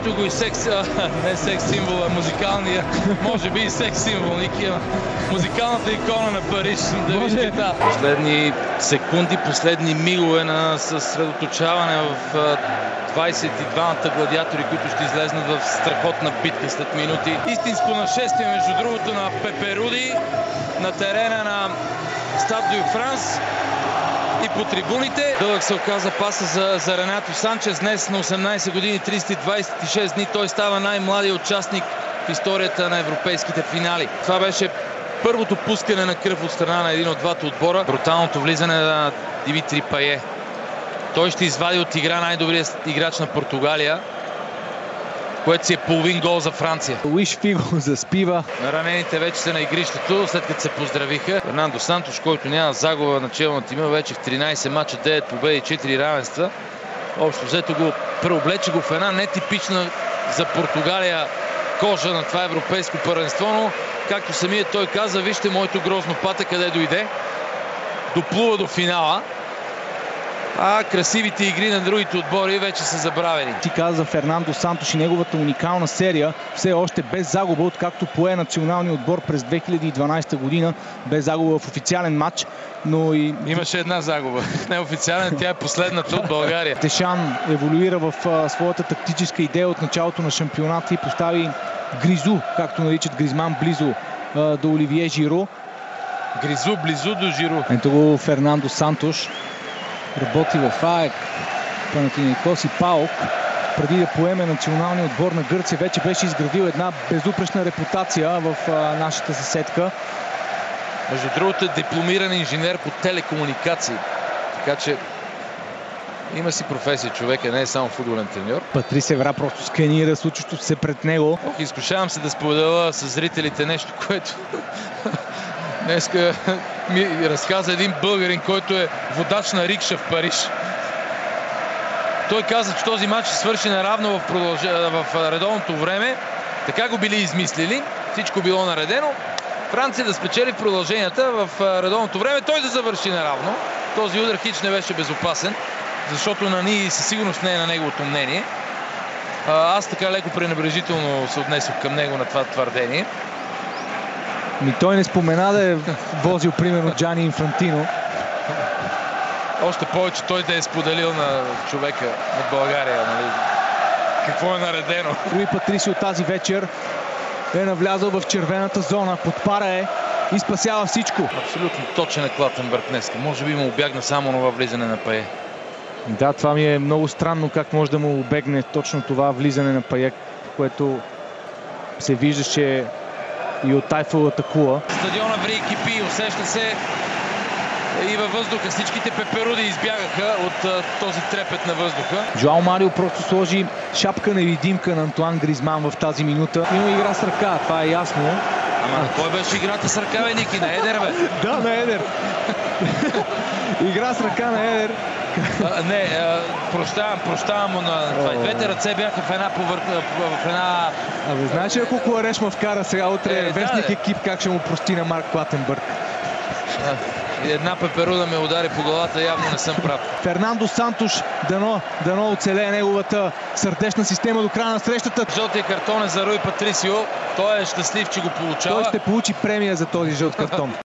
ето го и секс, не секс символ, а музикалния, може би и секс символ, музикалната икона на Париж. Да видите, да. Последни секунди, последни мигове на съсредоточаване в 22-та гладиатори, които ще излезнат в страхотна битка след минути. Истинско нашествие, между другото, на Пеперуди на терена на Стад дю Франс и по трибуните. Дълъг се оказа паса за Ренато Санчес. Днес на 18 години, 326 дни, той става най-младият участник в историята на европейските финали. Това беше първото пускане на кръв от страна на един от двата отбора. Бруталното влизане на Димитри Пае. Той ще извади от игра най-добрият играч на Португалия, което си е половин гол за Франция. Луиш Фиго заспива. Ранените вече са на игрището, след като се поздравиха. Фернандо Сантош, който няма загуба начало на тима, вече в 13 мача, 9 победи, 4 равенства. Общо взето го преоблече го в една нетипична за Португалия кожа на това европейско първенство, но както самият той каза, вижте моето грозно пате къде дойде. Доплува до финала. А красивите игри на другите отбори вече са забравени. Ти каза за Фернандо Сантош и неговата уникална серия, все още без загуба, откакто пое националния отбор през 2012 година, без загуба в официален матч, но и... Имаше една загуба. Неофициален, тя е последната от България. Дешан еволюира в своята тактическа идея от началото на шампионата и постави Гризу, както наричат Гризман, близо до Оливие Жиро. Гризу близо до Жиро. Ето го Фернандо Сантош. Работи в АЕК, Панатиникос и ПАОК. Преди да поеме националния отбор на Гърция, вече беше изградил една безупречна репутация в нашата съседка. Между другото е дипломиран инженер по телекомуникации. Така че има си професия човека, не е само футболен треньор. Патрис Евра просто сканира случващото се пред него. Изкушавам се да споделя с зрителите нещо, което днеска ми разказа един българин, който е водач на рикша в Париж. Той каза, че този матч ще свърши наравно в редовното време. Така го били измислили. Всичко било наредено. Франция да спечели в продълженията в редовното време. Той да завърши наравно. Този удар хич не беше безопасен, защото Нани със сигурност не е на неговото мнение. Аз така леко пренебрежително се отнесох към него на това твърдение. Той не спомена да е возил примерно Джани Инфантино. Още повече той да е споделил на човека от България. Нали? Какво е наредено? Руи Патрисио тази вечер е навлязъл в червената зона. Подпара е и спасява всичко. Абсолютно точен е Клатенбърг днеска. Може би му обягна само това влизане на Пае. Да, това ми е много странно как може да му обегне точно това влизане на Пае, което се вижда, че и от Айфеловата кула. Стадиона ври и кипи, усеща се и във въздуха. Всичките пеперуди избягаха от този трепет на въздуха. Жоао Марио просто сложи шапка невидимка на Антуан Гризман в тази минута. Има игра с ръка, това е ясно. Ама кой беше играта с ръка, бе, Ники? На Едер, бе? Да, на Едер. Игра с ръка на Едер. Прощавам му на това. Двете ръце бяха в една... Абе, знаеш ли ако Клареш ме вкара сега утре вестник екип, как ще му прости на Марк Клатенбърг? Една пеперуда ме удари по главата, явно не съм прав. Фернандо Сантош, дано оцелее неговата сърдечна система до края на срещата. Жълтия картон е за Руи Патрисио. Той е щастлив, че го получава. Той ще получи премия за този жълт картон.